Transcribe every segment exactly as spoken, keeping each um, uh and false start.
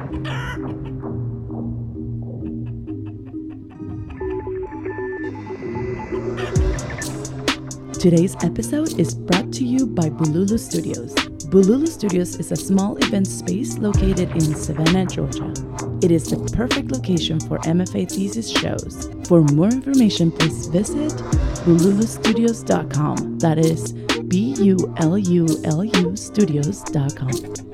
Today's episode is brought to you by Bululu Studios. Bululu Studios is a small event space located in Savannah, Georgia. It is the perfect location for M F A thesis shows. For more information, please visit bululu studios dot com. That is B U L U L U studios dot com.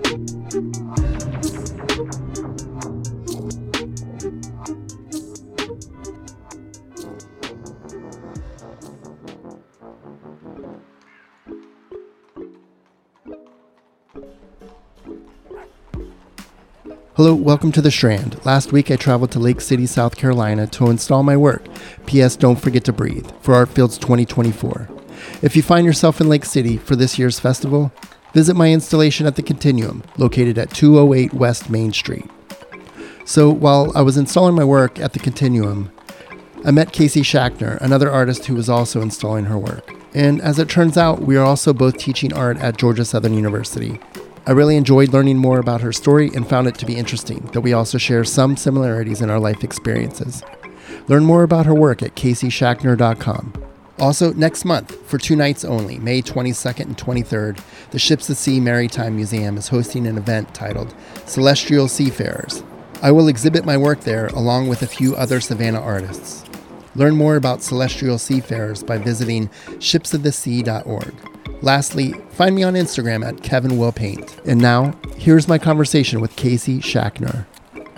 Hello, welcome to The Strand. Last week I traveled to Lake City, South Carolina to install my work. P S. Don't forget to breathe for ArtFields twenty twenty-four. If you find yourself in Lake City for this year's festival, visit my installation at the Continuum, located at two oh eight West Main Street. So while I was installing my work at the Continuum, I met Casey Schachner, another artist who was also installing her work. And as it turns out, we are also both teaching art at Georgia Southern University. I really enjoyed learning more about her story and found it to be interesting that we also share some similarities in our life experiences. Learn more about her work at casey schachner dot com. Also, next month, for two nights only, May twenty-second and twenty-third, the Ships at Sea Maritime Museum is hosting an event titled Celestial Seafarers. I will exhibit my work there along with a few other Savannah artists. Learn more about Celestial Seafarers by visiting ships of the sea dot org. Lastly, find me on Instagram at Kevin Will Paint. And now, here's my conversation with Casey Schachner.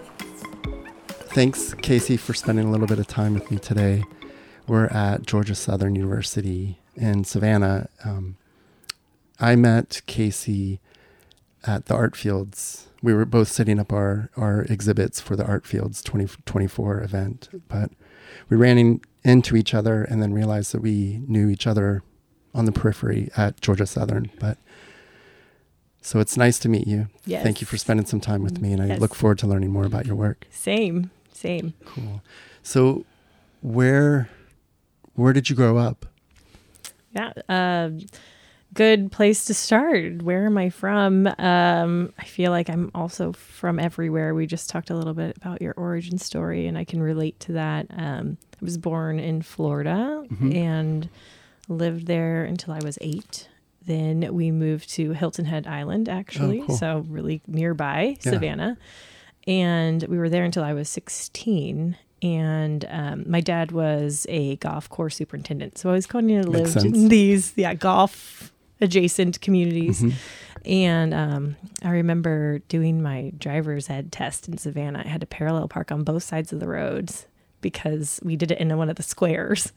Thanks, Casey, for spending a little bit of time with me today. We're at Georgia Southern University in Savannah. Um, I met Casey at the ArtFields. We were both setting up our, our exhibits for the ArtFields twenty twenty-four event, but we ran in, into each other and then realized that we knew each other on the periphery at Georgia Southern. But so it's nice to meet you. Yes. Thank you for spending some time with me, and I Yes. look forward to learning more about your work. Same, same. Cool. So where where did you grow up? Yeah, uh, good place to start. Where am I from? Um, I feel like I'm also from everywhere. We just talked a little bit about your origin story, and I can relate to that. Um, I was born in Florida Mm-hmm. and lived there until I was eight. Then we moved to Hilton Head Island, actually, Oh, cool. so really nearby Yeah. Savannah. And we were there until I was sixteen. And um, my dad was a golf course superintendent, so I was going to Makes live in sense. these yeah golf adjacent communities. Mhm. And um, I remember doing my driver's ed test in Savannah. I had to parallel park on both sides of the roads because we did it in one of the squares.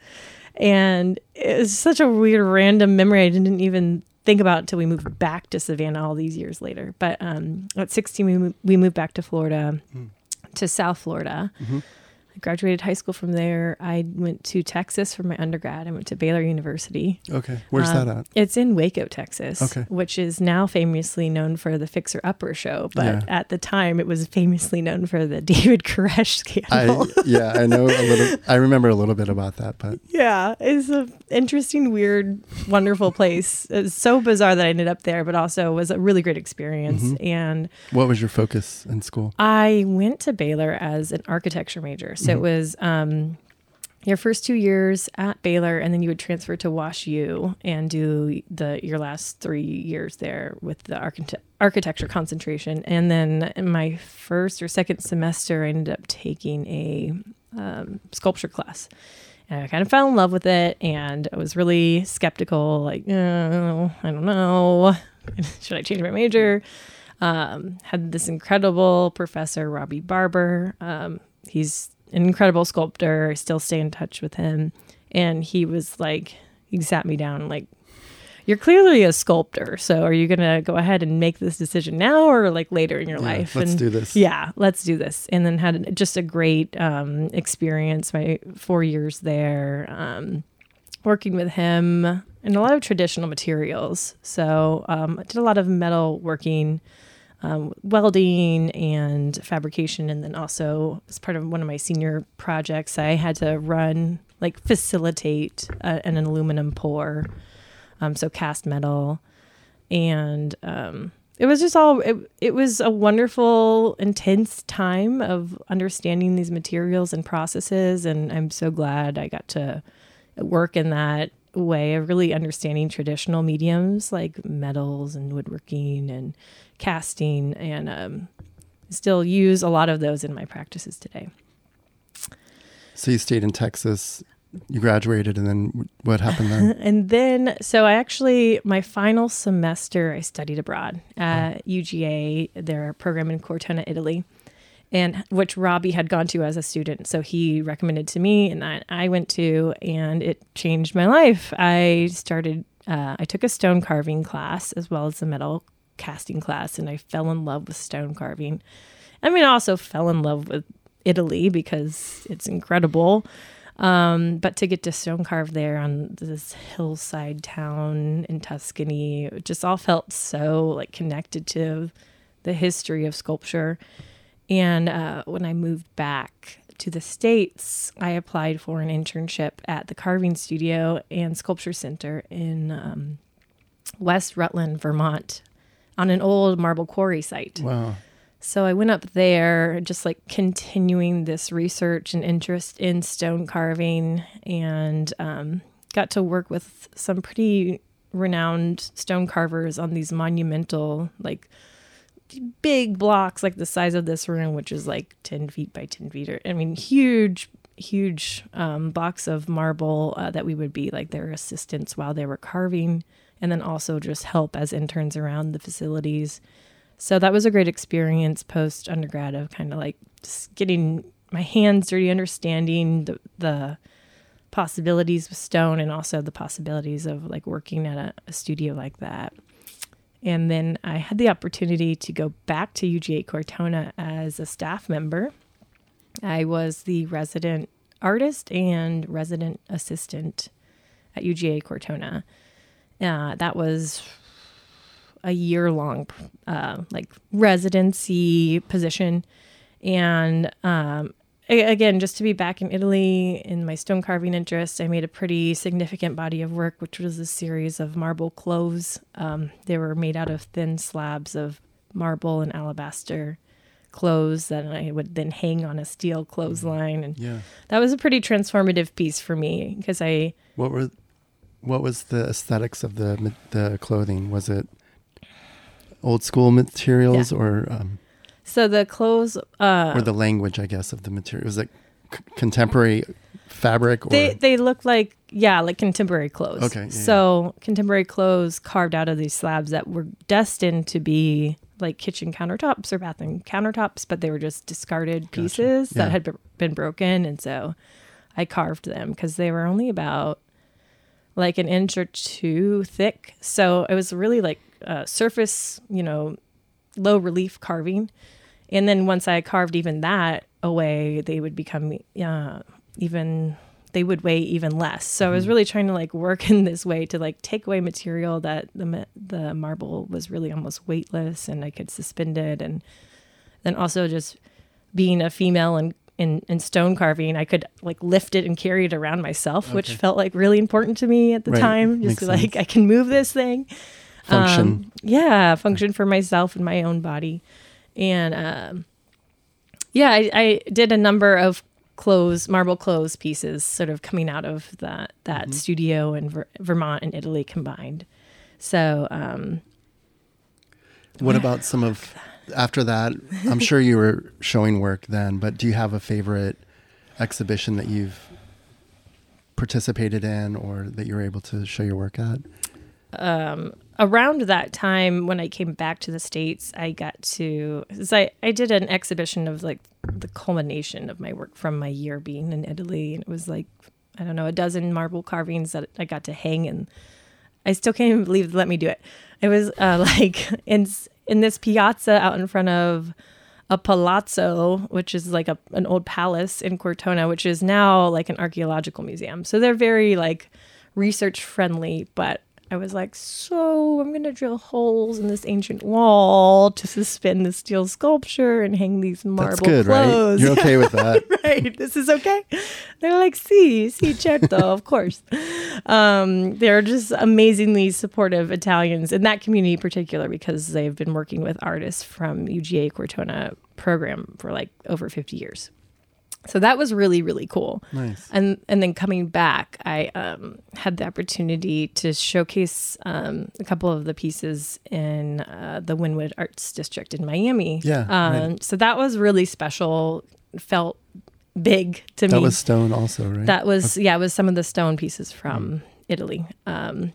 And it was such a weird, random memory I didn't even think about until we moved back to Savannah all these years later. But um, at sixteen, we, mo- we moved back to Florida, Mm. to South Florida. Mm-hmm. I graduated high school from there. I went to Texas for my undergrad. I went to Baylor University. Okay. Where's Um, that at? It's in Waco, Texas, Okay. which is now famously known for the Fixer Upper show. But Yeah. at the time, it was famously known for the David Koresh scandal. I yeah, I know a little. I remember a little bit about that, but Yeah, it's an interesting, weird, wonderful place. It was so bizarre that I ended up there, but also was a really great experience. Mhm. And what was your focus in school? I went to Baylor as an architecture major. So Mhm. it was um, your first two years at Baylor, and then you would transfer to Wash U and do the your last three years there with the archite- architecture concentration. And then in my first or second semester, I ended up taking a um, sculpture class. And I kind of fell in love with it, and I was really skeptical, like, oh, I don't know, should I change my major? Um, had this incredible professor, Robbie Barber. Um, he's an incredible sculptor. I still stay in touch with him. And he was like, he sat me down like, you're clearly a sculptor. So are you going to go ahead and make this decision now or like later in your Yeah, life? let's and do this. Yeah, let's do this. And then had just a great um, experience, my four years there, um, working with him and a lot of traditional materials. So um, I did a lot of metal working, Um, welding and fabrication. And then also as part of one of my senior projects, I had to run, like facilitate a, an aluminum pour. Um, so cast metal. And um, it was just all, it, it was a wonderful, intense time of understanding these materials and processes. And I'm so glad I got to work in that way of really understanding traditional mediums like metals and woodworking and casting, and um, still use a lot of those in my practices today. So you stayed in Texas, you graduated, and then what happened then? And then, so I actually, my final semester, I studied abroad at oh. U G A, their program in Cortona, Italy, and which Robbie had gone to as a student. So he recommended to me, and I, I went to, and it changed my life. I started, uh, I took a stone carving class as well as a metal casting class, and I fell in love with stone carving. I mean, I also fell in love with Italy because it's incredible. Um, but to get to stone carve there on this hillside town in Tuscany, it just all felt so like connected to the history of sculpture. And uh, when I moved back to the States, I applied for an internship at the Carving Studio and Sculpture Center in um, West Rutland, Vermont, on an old marble quarry site. Wow. So I went up there just like continuing this research and interest in stone carving, and um, got to work with some pretty renowned stone carvers on these monumental, like big blocks, like the size of this room, which is like ten feet by ten feet. Or, I mean, huge, huge um, blocks of marble uh, that we would be like their assistants while they were carving, and then also just help as interns around the facilities. So that was a great experience post undergrad of kind of like just getting my hands dirty, understanding the, the possibilities with stone, and also the possibilities of like working at a, a studio like that. And then I had the opportunity to go back to U G A Cortona as a staff member. I was the resident artist and resident assistant at U G A Cortona. Uh, that was a year-long uh, like residency position. And um, a- again, just to be back in Italy in my stone carving interest, I made a pretty significant body of work, which was a series of marble cloves. Um, they were made out of thin slabs of marble and alabaster clothes that I would then hang on a steel clothesline. And yeah. that was a pretty transformative piece for me because I... What were, what was the aesthetics of the the clothing? Was it old school materials, yeah. or um, so the clothes uh, or the language, I guess, of the material? Was it c- contemporary fabric? Or? They they look like yeah, like contemporary clothes. Okay. Yeah, so yeah. Contemporary clothes carved out of these slabs that were destined to be like kitchen countertops or bathroom countertops, but they were just discarded gotcha. pieces yeah. that had b- been broken, and so I carved them because they were only about like an inch or two thick. So it was really like uh, surface, you know, low relief carving. And then once I carved even that away, they would become uh, even, they would weigh even less. So mm-hmm. I was really trying to like work in this way to like take away material that the the marble was really almost weightless and I could suspend it. And then also just being a female and in, in stone carving, I could like lift it and carry it around myself, okay. which felt like really important to me at the right. time. Just Makes like sense. I can move this thing. Function. Um, yeah, function for myself and my own body. And um, yeah, I, I did a number of clothes, marble clothes pieces sort of coming out of that, that mm-hmm. studio in Ver- Vermont and Italy combined. So um, what about some of... After that, I'm sure you were showing work then, but do you have a favorite exhibition that you've participated in or that you were able to show your work at? Um, around that time when I came back to the States, I got to, I, I did an exhibition of like the culmination of my work from my year being in Italy. And it was like, I don't know, a dozen marble carvings that I got to hang, and I still can't even believe they let me do it. It was uh, like in in this piazza out in front of a palazzo, which is like a an old palace in Cortona, which is now like an archaeological museum. So they're very like research friendly, but I was like, so I'm going to drill holes in this ancient wall to suspend the steel sculpture and hang these marble That's good, clothes. right? You're okay with that. Right. This is okay. They're like, si, si, certo, of course. Um, they're just amazingly supportive Italians in that community in particular, because they've been working with artists from U G A Cortona program for like over fifty years. So that was really, really cool. Nice. And and then coming back, I um, had the opportunity to showcase um, a couple of the pieces in uh, the Wynwood Arts District in Miami. Yeah, Um, right. So that was really special. Felt big to That me. was stone also, right? That was, yeah, it was some of the stone pieces from mm. Italy. Um,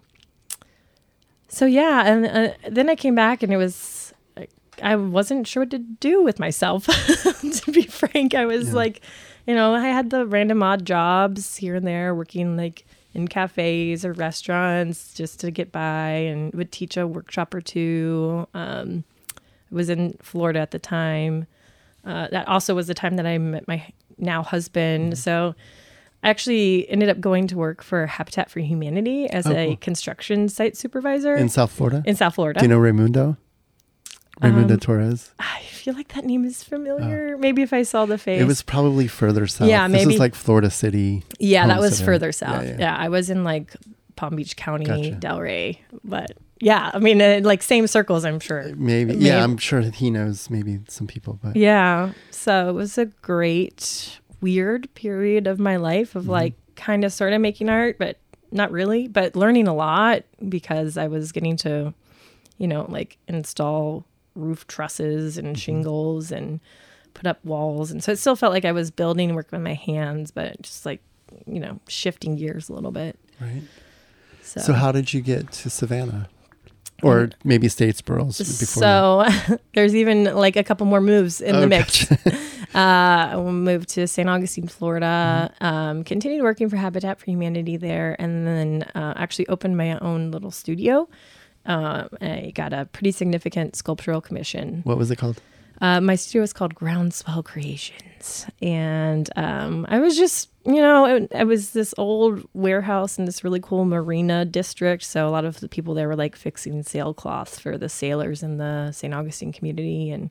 so yeah, and uh, then I came back and it was, I wasn't sure what to do with myself, to be frank. I was yeah. like, you know, I had the random odd jobs here and there, working like in cafes or restaurants just to get by, and would teach a workshop or two. Um, I was in Florida at the time. Uh, that also was the time that I met my now husband. Mm-hmm. So I actually ended up going to work for Habitat for Humanity as oh, a cool. construction site supervisor. In South Florida? In South Florida. Do you know Raimundo? Raimundo um, Torres? I feel like that name is familiar. Oh. Maybe if I saw the face. It was probably further south. Yeah, maybe. This is like Florida City. Yeah, that was further south. Yeah, Yeah, yeah. yeah, I was in like Palm Beach County, gotcha. Delray. But yeah, I mean, uh, like same circles, I'm sure. Maybe. maybe. Yeah, I'm sure that he knows maybe some people. But yeah, so it was a great, weird period of my life of mm-hmm. like kind of sort of making art, but not really, but learning a lot, because I was getting to, you know, like install roof trusses and mm-hmm. shingles and put up walls. And so it still felt like I was building and working with my hands, but just like, you know, shifting gears a little bit. Right. So, so how did you get to Savannah? Or um, maybe Statesboro before So there's even like a couple more moves in oh, the mix. Gotcha. uh, I moved to Saint Augustine, Florida, mm-hmm. um, continued working for Habitat for Humanity there, and then uh, actually opened my own little studio. Uh, I got a pretty significant sculptural commission. What was it called? Uh, my studio is called Groundswell Creations. And um, I was just, you know, it, it was this old warehouse in this really cool marina district. So a lot of the people there were like fixing sailcloths for the sailors in the Saint Augustine community. And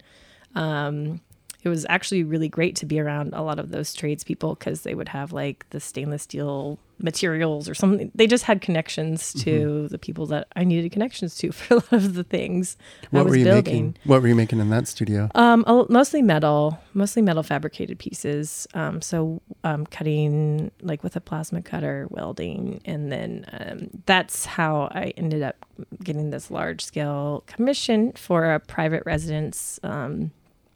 um, it was actually really great to be around a lot of those tradespeople, because they would have like the stainless steel materials or something. They just had connections to mm-hmm. the people that I needed connections to for a lot of the things what I was were you building. Making? What were you making in that studio? Um, mostly metal, mostly metal fabricated pieces. Um, so um, cutting like with a plasma cutter, welding, and then um, that's how I ended up getting this large scale commission for a private residence um,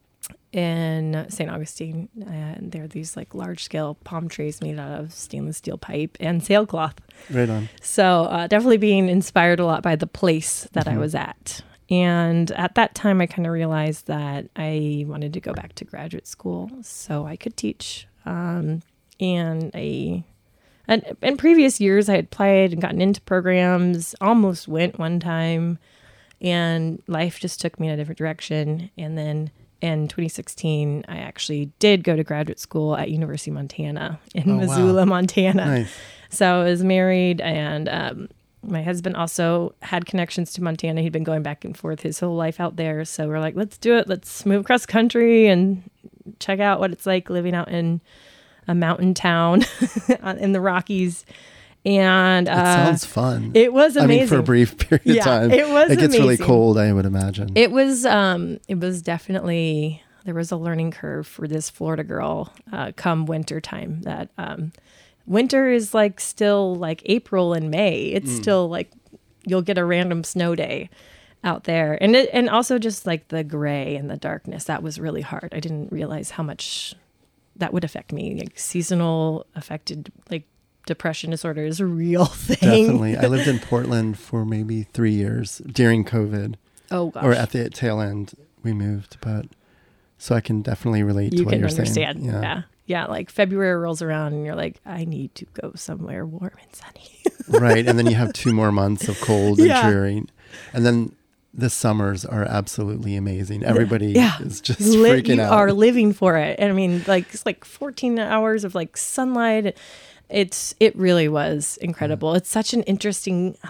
in Saint Augustine. And there are these like large scale palm trees made out of stainless steel pipe and sailcloth. Right on. So uh, definitely being inspired a lot by the place that mm-hmm. I was at. And at that time, I kind of realized that I wanted to go back to graduate school so I could teach. Um, and I, and in previous years, I had applied and gotten into programs, almost went one time, and life just took me in a different direction. And then in twenty sixteen, I actually did go to graduate school at University of Montana in oh, Missoula, wow. Montana. Nice. So I was married, and um, my husband also had connections to Montana. He'd been going back and forth his whole life out there. So we're like, let's do it. Let's move across the country and check out what it's like living out in a mountain town in the Rockies. And uh, it sounds fun. It was amazing. I mean, for a brief period yeah, of time. It was It gets amazing. really cold, I would imagine. It was, um, it was definitely, there was a learning curve for this Florida girl uh, come winter time. That um, winter is like still like April and May. It's mm. still like you'll get a random snow day out there. And it, and also just like the gray and the darkness. That was really hard. I didn't realize how much that would affect me. Like seasonal affected, like, depression disorder is a real thing. Definitely. I lived in Portland for maybe three years during COVID. Oh, gosh. Or at the tail end, we moved. But so I can definitely relate you to what can you're understand. saying. Yeah. yeah. Yeah. Like February rolls around and you're like, I need to go somewhere warm and sunny. Right. And then you have two more months of cold and yeah. dreary. And then the summers are absolutely amazing. Everybody yeah. is just Li- freaking you out. You are living for it. And I mean, like, it's like fourteen hours of like sunlight. It's, it really was incredible. Yeah. It's such an interesting, like,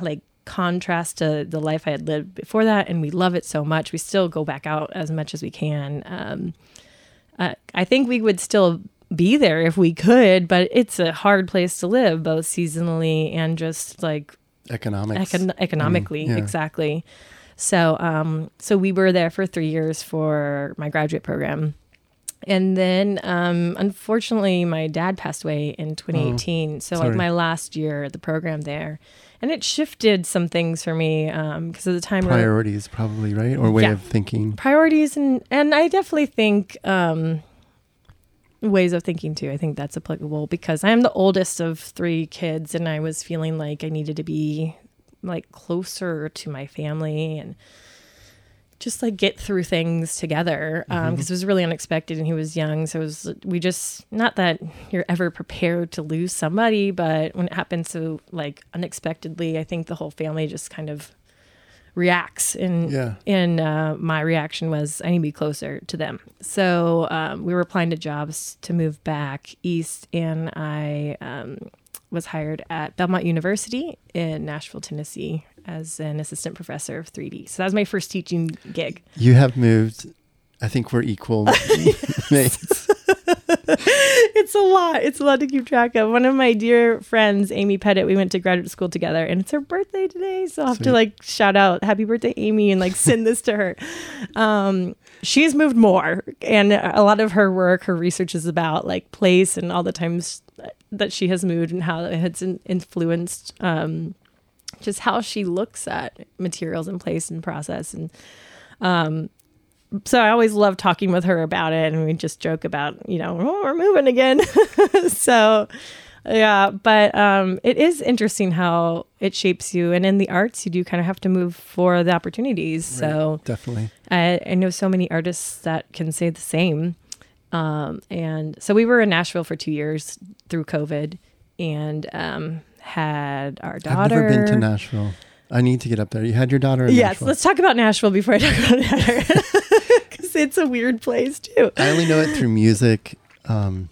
contrast to the life I had lived before that. And we love it so much. We still go back out as much as we can. Um, uh, I think we would still be there if we could, but it's a hard place to live, both seasonally and just like economics, econ- economically. Mm, yeah. Exactly. So, um, so we were there for three years for my graduate program. And then, um, unfortunately, my dad passed away in twenty eighteen. Oh, so sorry. like my last year at the program there, and it shifted some things for me. Um, cause at the time, priorities probably, right? Or way yeah, of thinking. Priorities. And, and I definitely think, um, ways of thinking too. I think that's applicable because I'm the oldest of three kids, and I was feeling like I needed to be like closer to my family and just like get through things together. Um, Mm-hmm. cause it was really unexpected and he was young. So it was, we just, not that you're ever prepared to lose somebody, but when it happens so like unexpectedly, I think the whole family just kind of reacts. And, Yeah. and, uh, my reaction was I need to be closer to them. So, um, we were applying to jobs to move back east, and I, um, was hired at Belmont University in Nashville, Tennessee as an assistant professor of three D. So that was my first teaching gig. You have moved. I think we're equal mates. It's a lot. It's a lot to keep track of. One of my dear friends, Amy Pettit, we went to graduate school together, and it's her birthday today. So I'll have Sweet. to like shout out happy birthday, Amy, and like send this to her. Um, she's moved more, and a lot of her work, her research is about like place and all the times that she has moved and how it has in- influenced um, just how she looks at materials and place and process. And um, so I always love talking with her about it, and we just joke about, you know, oh, we're moving again. So yeah, but um, it is interesting how it shapes you. And in the arts, you do kind of have to move for the opportunities. Right, so definitely. I, I know so many artists that can say the same. Um, and so we were in Nashville for two years through COVID, and um, had our daughter. I've never been to Nashville. I need to get up there. You had your daughter in Yes, Nashville. let's talk about Nashville before I talk about daughter, because it's a weird place too. I only know it through music. Um,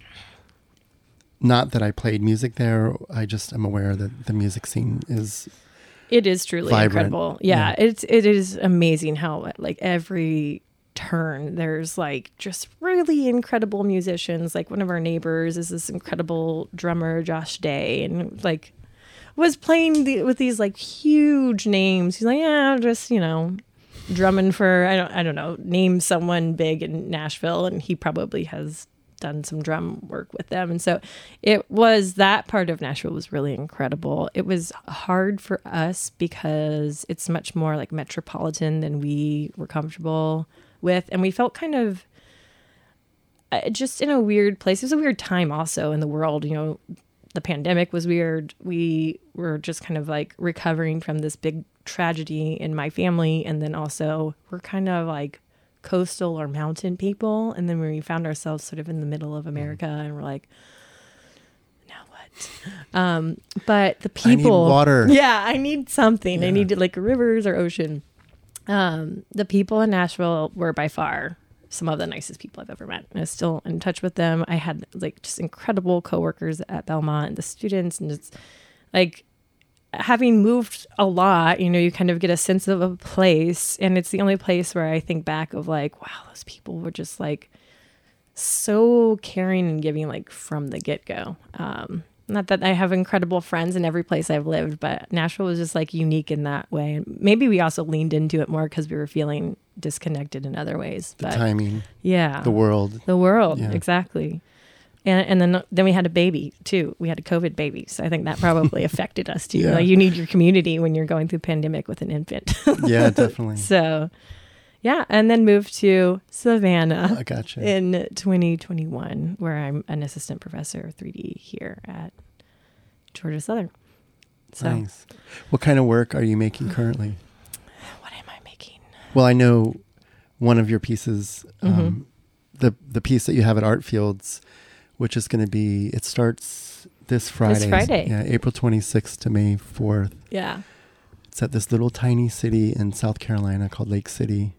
not that I played music there. I just am aware that the music scene is. It is truly vibrant. incredible. Yeah, Yeah. it's it is amazing how like every turn there's like just really incredible musicians. Like one of our neighbors is this incredible drummer, Josh Day, and like was playing the, with these like huge names. He's like, yeah, just, you know, drumming for I don't I don't know, name someone big in Nashville, and he probably has done some drum work with them. And so it was, that part of Nashville was really incredible. It was hard for us because it's much more like metropolitan than we were comfortable with. And we felt kind of uh, just in a weird place. It was a weird time also in the world. You know, the pandemic was weird. We were just kind of like recovering from this big tragedy in my family. And then also we're kind of like coastal or mountain people. And then we found ourselves sort of in the middle of America, and we're like, now what? Um, but the people, I need water. Yeah, I need something. Yeah. I need like rivers or ocean. Um, the people in Nashville were by far some of the nicest people I've ever met. And I'm still in touch with them. I had like just incredible coworkers at Belmont, and the students, and it's like having moved a lot, you know, you kind of get a sense of a place. And it's the only place where I think back of like, wow, those people were just like so caring and giving like from the get-go. Um, Not that I have incredible friends in every place I've lived, but Nashville was just like unique in that way. And maybe we also leaned into it more because we were feeling disconnected in other ways. The but timing, yeah, the world. the world, Yeah. exactly. And and then then we had a baby too. We had a COVID baby, so I think that probably affected us too. Yeah. Like you need your community when you're going through pandemic with an infant. Yeah, definitely. So, yeah, and then moved to Savannah I gotcha. in twenty twenty-one, where I'm an assistant professor of three D here at Georgia Southern. So, Nice. What kind of work are you making currently? what am I making? Well, I know one of your pieces, um, Mhm. the the piece that you have at Art Fields, which is going to be, it starts this Friday. Friday. Yeah, April twenty-sixth to May fourth. Yeah. It's at this little tiny city in South Carolina called Lake City.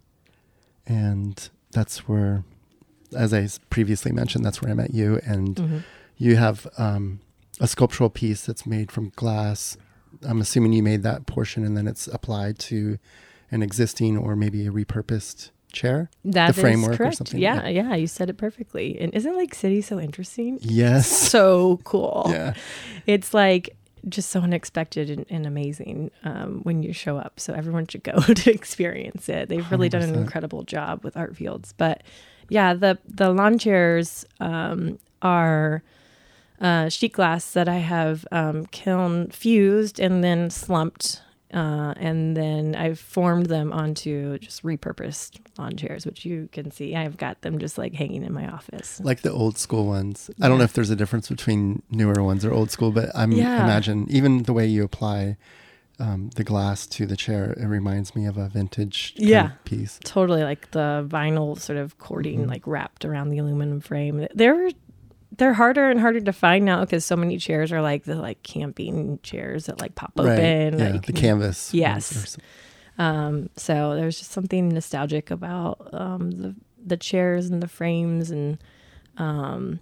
And that's where, as I s- previously mentioned, that's where I met you. And Mhm. you have um, a sculptural piece that's made from glass, I'm assuming you made that portion and then it's applied to an existing or maybe a repurposed chair? That the framework is correct. Or something? Yeah, yeah, yeah, you said it perfectly. And isn't Lake City so interesting? Yes. So cool. Yeah. It's like just so unexpected and, and amazing um, when you show up. So everyone should go to experience it. They've really done an incredible job with Art Fields. But yeah, the, the lawn chairs um, are uh, sheet glass that I have um, kiln fused and then slumped. Uh, and then I've formed them onto just repurposed lawn chairs, which you can see. I've got them just like hanging in my office. Like the old school ones. Yeah. I don't know if there's a difference between newer ones or old school, but I'm Yeah. imagine even the way you apply um, the glass to the chair, it reminds me of a vintage kind Yeah. of piece. Totally, like the vinyl sort of cording Mm-hmm. like wrapped around the aluminum frame. They're they're harder and harder to find now because so many chairs are like the like camping chairs that like pop open. Right. that Yeah. you The can- canvas. Yes. ones or some- Um, so there's just something nostalgic about um, the the chairs and the frames and um,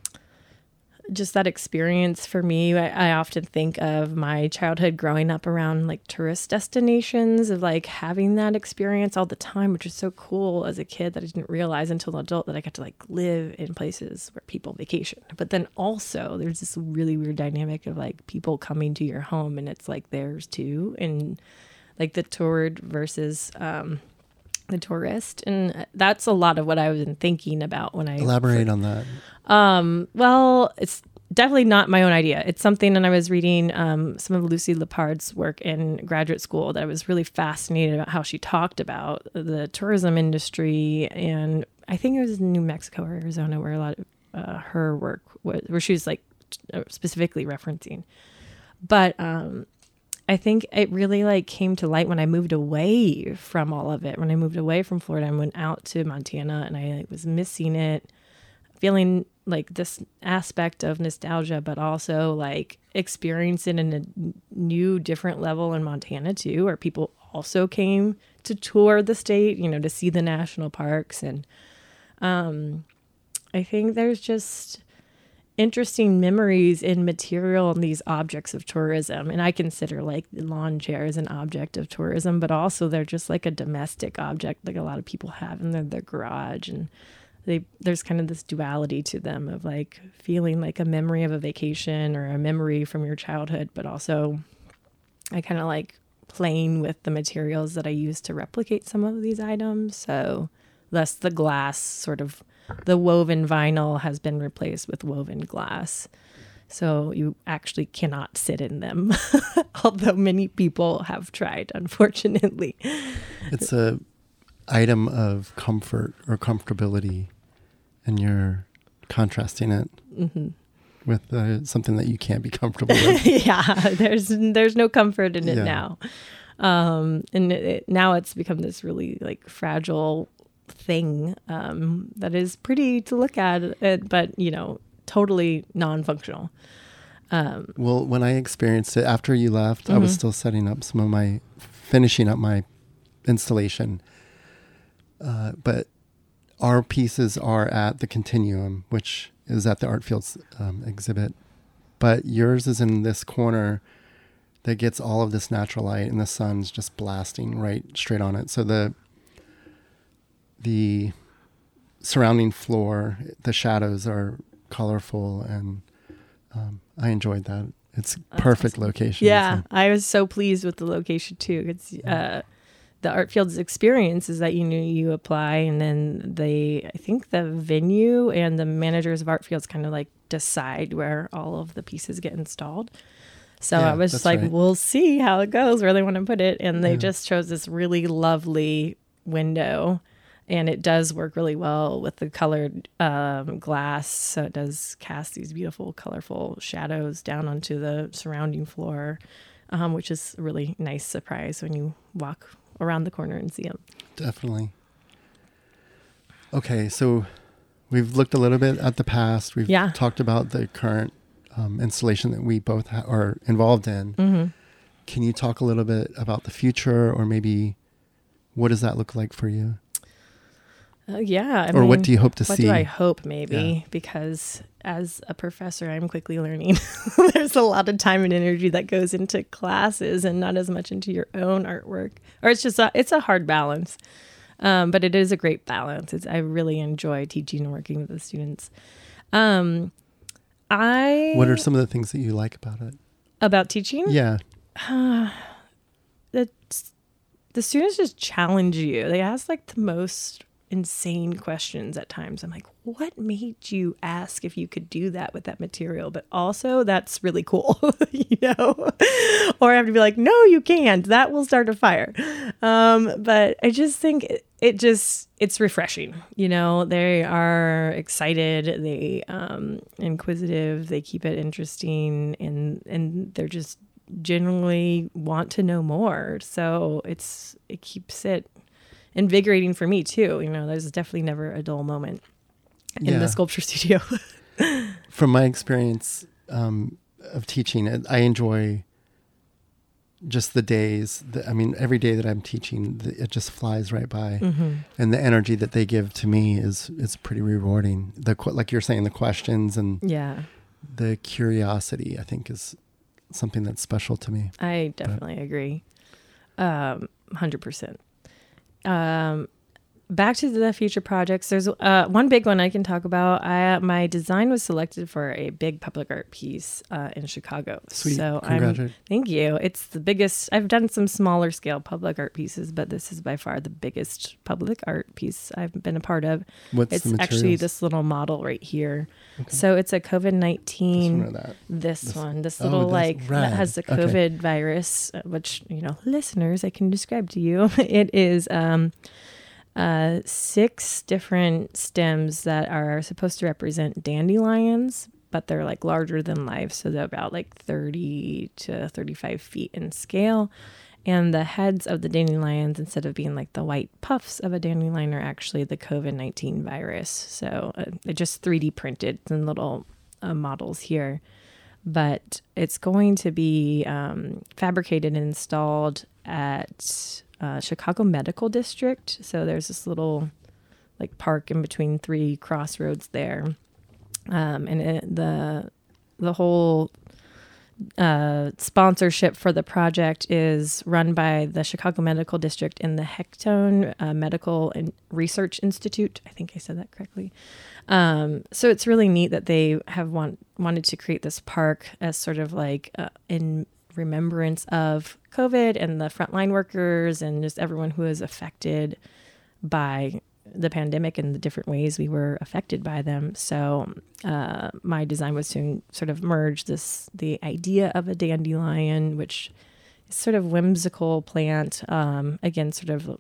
just that experience for me. I, I often think of my childhood growing up around like tourist destinations of like having that experience all the time, which is so cool as a kid that I didn't realize until an adult that I got to like live in places where people vacation. But then also there's this really weird dynamic of like people coming to your home and it's like theirs too. And like the toured versus um, the tourist. And that's a lot of what I was thinking about when I Elaborate on that. um, well, it's definitely not my own idea. It's something, and I was reading um, some of Lucy Lepard's work in graduate school that I was really fascinated about how she talked about the tourism industry. And I think it was in New Mexico or Arizona where a lot of uh, her work was, where she was like t- specifically referencing. But um, I think it really like came to light when I moved away from all of it. When I moved away from Florida and went out to Montana, and I like, was missing it, feeling like this aspect of nostalgia, but also like experiencing in a new, different level in Montana too, where people also came to tour the state, you know, to see the national parks. And um, I think there's just interesting memories in material and these objects of tourism. And I consider like the lawn chairs an object of tourism, but also they're just like a domestic object like a lot of people have in their, their garage. And they there's kind of this duality to them of like feeling like a memory of a vacation or a memory from your childhood, but also I kind of like playing with the materials that I use to replicate some of these items. So thus the glass sort of the woven vinyl has been replaced with woven glass. So you actually cannot sit in them, although many people have tried, unfortunately. It's a item of comfort or comfortability, and you're contrasting it Mm-hmm. with uh, something that you can't be comfortable with. Yeah, there's there's no comfort in it Yeah. now. Um, and it, it, now it's become this really like fragile thing um, that is pretty to look at, it, but, you know, totally non-functional. Um, Well, when I experienced it after you left, I was Mhm. still setting up some of my, finishing up my installation. Uh, but our pieces are at the Continuum, which is at the Art Fields um, exhibit. But yours is in this corner that gets all of this natural light, and the sun's just blasting right straight on it. So the the surrounding floor, the shadows are colorful, and um, I enjoyed that. It's perfect awesome. location. yeah, so- I was so pleased with the location too. It's uh, the Art Fields experience is that you knew you apply, and then they, I think the venue and the managers of Art Fields kind of like decide where all of the pieces get installed. So Yeah, I was that's like, right. we'll see how it goes, where they want to put it. And they Yeah. just chose this really lovely window. And it does work really well with the colored um, glass. So it does cast these beautiful, colorful shadows down onto the surrounding floor, um, which is a really nice surprise when you walk around the corner and see them. Definitely. Okay, so we've looked a little bit at the past. We've Yeah. talked about the current um, installation that we both ha- are involved in. Mm-hmm. Can you talk a little bit about the future, or maybe what does that look like for you? Uh, yeah. I or mean, what do you hope to what see? What do I hope maybe? Yeah. Because as a professor, I'm quickly learning there's a lot of time and energy that goes into classes and not as much into your own artwork. Or it's just, a, it's a hard balance. Um, but it is a great balance. It's, I really enjoy teaching and working with the students. Um, I. What are some of the things that you like about it? About teaching? Yeah. Uh, the, the students just challenge you. They ask like the most insane questions at times. I'm like, what made you ask if you could do that with that material? But also that's really cool, you know? Or I have to be like, no, you can't. That will start a fire. Um, but I just think it, it just, it's refreshing. You know, they are excited, they um, inquisitive, they keep it interesting, and, and they're just generally want to know more. So it's, it keeps it invigorating for me too. You know, there's definitely never a dull moment in yeah. the sculpture studio. From my experience um, of teaching, I enjoy just the days. That, I mean, every day that I'm teaching, it just flies right by, mm-hmm. and the energy that they give to me is is pretty rewarding. The like you're saying, the questions and yeah, the curiosity, I think, is something that's special to me. I definitely but. agree, um, one hundred percent. Um, back to the future projects. There's uh, one big one I can talk about. I, my design was selected for a big public art piece uh, in Chicago. Sweet. So I'm, thank you. It's the biggest. I've done some smaller scale public art pieces, but this is by far the biggest public art piece I've been a part of. What's it's the materials? Actually this little model right here. Okay. So it's a COVID nineteen. This one, or that? This, this one. This little oh, this like rad. that has the COVID okay. virus, which, you know, listeners, I can describe to you. It is um, uh, six different stems that are supposed to represent dandelions, but they're like larger than life. So they're about like thirty to thirty-five feet in scale. And the heads of the dandelions, instead of being like the white puffs of a dandelion, are actually the COVID nineteen virus. So uh, they just three D printed in little uh, models here. But it's going to be um, fabricated and installed at uh, Chicago Medical District. So there's this little like park in between three crossroads there. Um, and it, the the whole uh, sponsorship for the project is run by the Chicago Medical District and the Hectone uh, Medical and Research Institute. I think I said that correctly. Um, so it's really neat that they have want, wanted to create this park as sort of like uh, in remembrance of COVID and the frontline workers and just everyone who is affected by the pandemic and the different ways we were affected by them. So uh, my design was to sort of merge this, the idea of a dandelion, which is sort of whimsical plant, um, again, sort of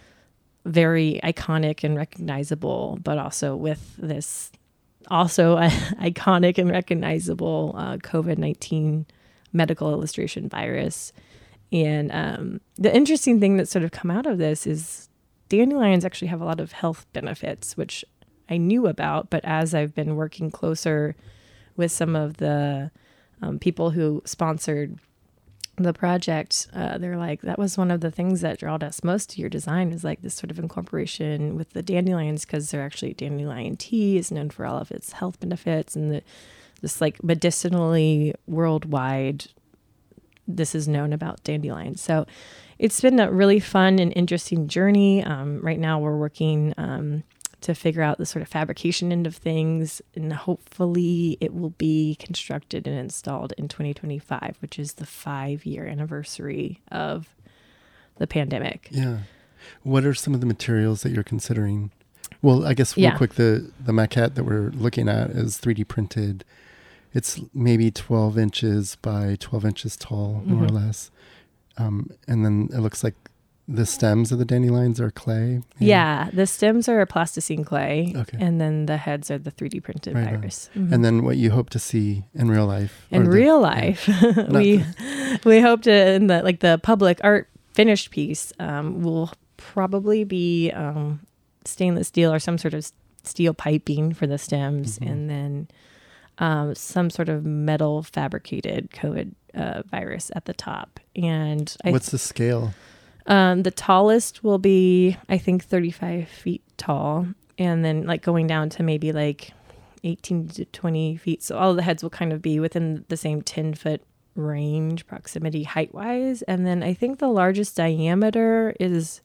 very iconic and recognizable, but also with this also a iconic and recognizable uh, COVID nineteen medical illustration virus. And um, the interesting thing that's sort of come out of this is dandelions actually have a lot of health benefits, which I knew about, but as I've been working closer with some of the um, people who sponsored the project, uh, they're like, that was one of the things that drawed us most to your design, is like this sort of incorporation with the dandelions, because they're actually dandelion tea is known for all of its health benefits, and the, this like medicinally worldwide, this is known about dandelions. So it's been a really fun and interesting journey. Um, right now we're working um, to figure out the sort of fabrication end of things, and hopefully it will be constructed and installed in twenty twenty-five, which is the five year anniversary of the pandemic. Yeah. What are some of the materials that you're considering? Well, I guess real yeah. quick, the, the maquette that we're looking at is three D printed. It's maybe twelve inches by twelve inches tall, more mm-hmm. or less. Um, and then it looks like the stems of the dandelions are clay. Yeah, the stems are plasticine clay. Okay. And then the heads are the three D printed right virus. Mm-hmm. And then what you hope to see in real life. In real the, life, yeah, we the... we hope to, in the like the public art finished piece, um, will probably be um, stainless steel or some sort of steel piping for the stems, mm-hmm. and then um, some sort of metal fabricated COVID uh, virus at the top. And I what's the scale? Um, the tallest will be, I think, thirty-five feet tall. and then like going down to maybe like eighteen to twenty feet. So all of the heads will kind of be within the same ten foot range, proximity height wise. And then I think the largest diameter is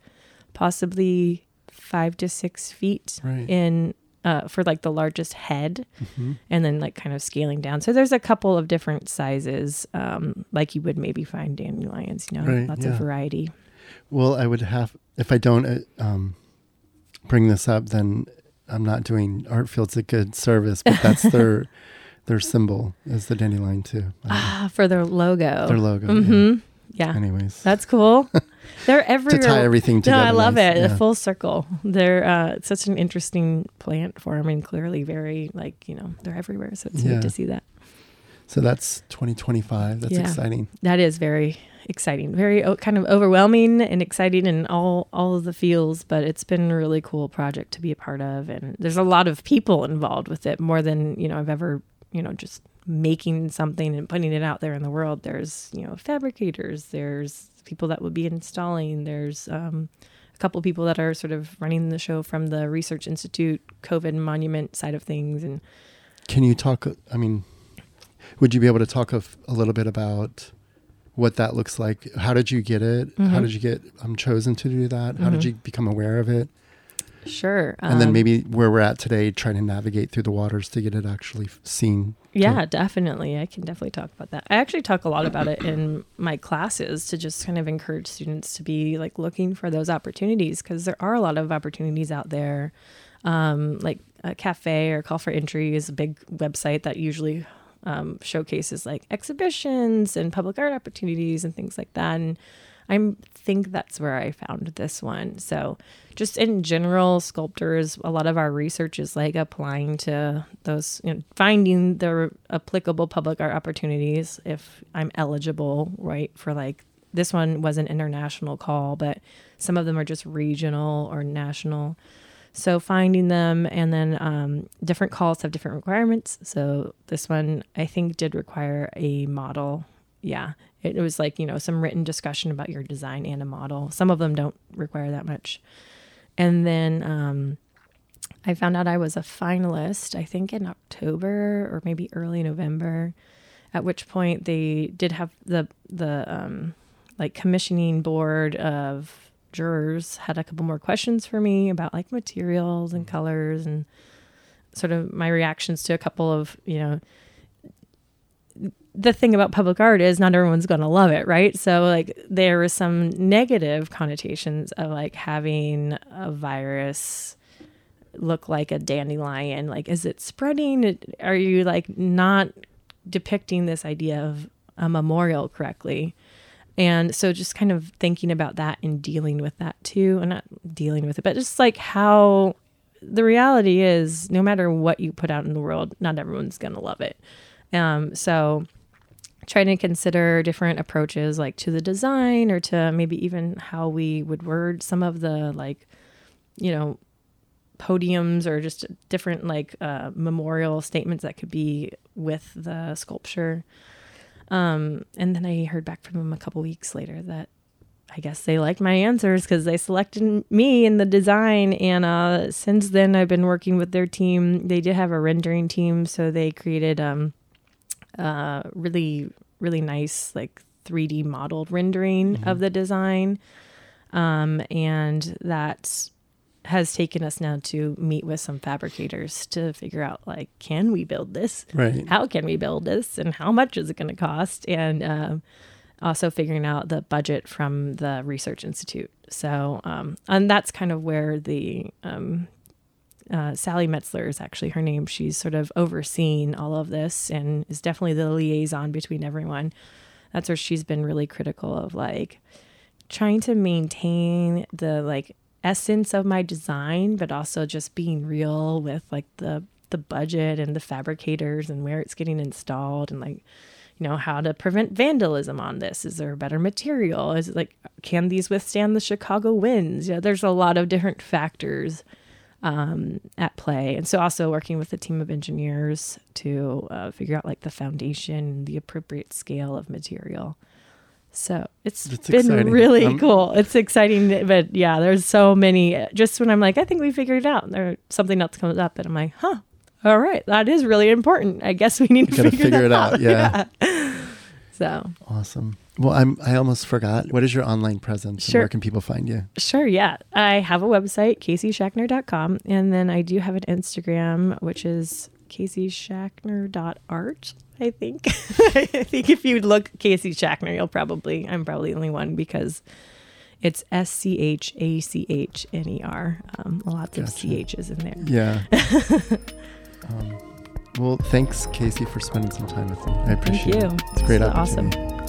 possibly five to six feet Right. in uh, for like the largest head, Mm-hmm. and then like kind of scaling down. So there's a couple of different sizes, um, like you would maybe find dandelions, you know, Right, lots yeah. of variety. Well, I would have, if I don't uh, um, bring this up, then I'm not doing Artfields a good service, but that's their their symbol is the dandelion too. I don't know. Ah, for their logo. Their logo. Mm-hmm. Yeah. Yeah. Anyways, That's cool. They're to everywhere. tie everything No, together. I love nice. it. Yeah. The full circle. They're uh, it's such an interesting plant form, and clearly very like, you know, they're everywhere. So it's Yeah. neat to see that. So that's twenty twenty-five. That's Yeah. exciting. That is very exciting, very o- kind of overwhelming and exciting in all all of the feels. But it's been a really cool project to be a part of, and there's a lot of people involved with it, more than you know I've ever you know just making something and putting it out there in the world. There's you know fabricators, there's people that would be installing, there's um, a couple people that are sort of running the show from the Research Institute COVID monument side of things, and Can you talk? I mean, would you be able to talk a, a little bit about what that looks like? How did you get it? How Mhm. did you get um, chosen to do that? How did Mhm. you become aware of it? sure. And then um, maybe where we're at today, trying to navigate through the waters to get it actually f- seen. Yeah, definitely. I can definitely talk about that. I actually talk a lot about it in my classes to just kind of encourage students to be like looking for those opportunities, because there are a lot of opportunities out there. Um, like a cafe or Call for Entry is a big website that usually um, showcases like exhibitions and public art opportunities and things like that. And I think that's where I found this one. So just in general, sculptors, a lot of our research is like applying to those, you know, finding the applicable public art opportunities if I'm eligible, right? For like, this one was an international call, but some of them are just regional or national. So finding them, and then um, different calls have different requirements. So this one, I think, did require a model. Yeah, it, it was like, you know, some written discussion about your design and a model. Some of them don't require that much. And then um, I found out I was a finalist, I think in October or maybe early November, at which point they did have the, the um, like commissioning board of jurors had a couple more questions for me about like materials and colors and sort of my reactions to a couple of, you know, the thing about public art is not everyone's going to love it, right? So like there was some negative connotations of like having a virus look like a dandelion. Like, is it spreading? Are you like not depicting this idea of a memorial correctly? And so just kind of thinking about that and dealing with that too, and not dealing with it, but just like how the reality is no matter what you put out in the world, not everyone's going to love it. Um, so trying to consider different approaches like to the design or to maybe even how we would word some of the like, you know, podiums or just different like uh, memorial statements that could be with the sculpture. Um, and then I heard back from them a couple weeks later that I guess they liked my answers because they selected me in the design. And uh, since then, I've been working with their team. They did have a rendering team, so they created um, uh, really, really nice like three D modeled rendering Mm-hmm. of the design. Um, and that has taken us now to meet with some fabricators to figure out like, can we build this? Right. How can we build this? And how much is it going to cost? And um, also figuring out the budget from the Research Institute. So, um, and that's kind of where the um, uh, Sally Metzler is actually her name. She's sort of overseeing all of this and is definitely the liaison between everyone. That's where she's been really critical of like trying to maintain the like essence of my design, but also just being real with like the the budget and the fabricators and where it's getting installed and like, you know, how to prevent vandalism on this. Is there a better material? Is it like, can these withstand the Chicago winds? You know, there's a lot of different factors um, at play. And so also working with a team of engineers to uh, figure out like the foundation, the appropriate scale of material. So it's That's been exciting. really Um, cool. It's exciting, but yeah, there's so many. Just when I'm like, I think we figured it out, there something else comes up, and I'm like, huh, all right, that is really important. I guess we need to Gotta figure, figure that it out. out. Yeah. Yeah. So Awesome. Well, I'm. I almost forgot. What is your online presence? Sure. And where can people find you? sure, yeah, I have a website, casey shackner dot com, and then I do have an Instagram, which is casey shackner dot art. I think. I think if you look Casey Shackner, you'll probably, I'm probably the only one because it's S C H A C H N E R. Um, lots of Gotcha. C H's in there. Yeah. um, well, thanks, Casey, for spending some time with me. I appreciate Thank you. it. It's a great This is opportunity. awesome.